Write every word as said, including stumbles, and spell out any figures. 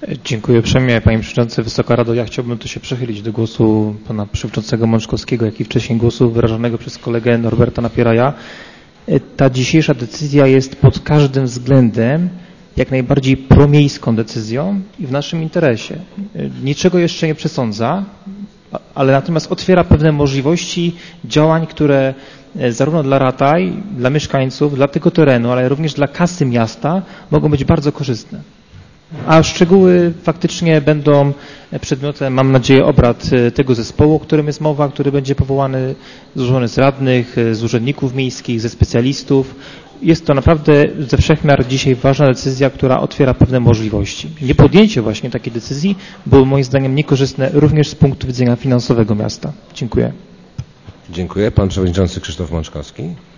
Dziękuję uprzejmie, Panie Przewodniczący. Wysoka Rado, ja chciałbym tu się przychylić do głosu Pana Przewodniczącego Mączkowskiego, jak i wcześniej głosu wyrażonego przez kolegę Norberta Napieraja. Ta dzisiejsza decyzja jest pod każdym względem jak najbardziej promiejską decyzją i w naszym interesie. Niczego jeszcze nie przesądza, ale natomiast otwiera pewne możliwości działań, które zarówno dla Rataj, dla mieszkańców, dla tego terenu, ale również dla kasy miasta mogą być bardzo korzystne. A szczegóły faktycznie będą przedmiotem, mam nadzieję, obrad tego zespołu, o którym jest mowa, który będzie powołany, złożony z radnych, z urzędników miejskich, ze specjalistów. Jest to naprawdę ze wszechmiar dzisiaj ważna decyzja, która otwiera pewne możliwości. Niepodjęcie właśnie takiej decyzji było moim zdaniem niekorzystne również z punktu widzenia finansowego miasta. Dziękuję. Dziękuję. Pan Przewodniczący Krzysztof Mączkowski.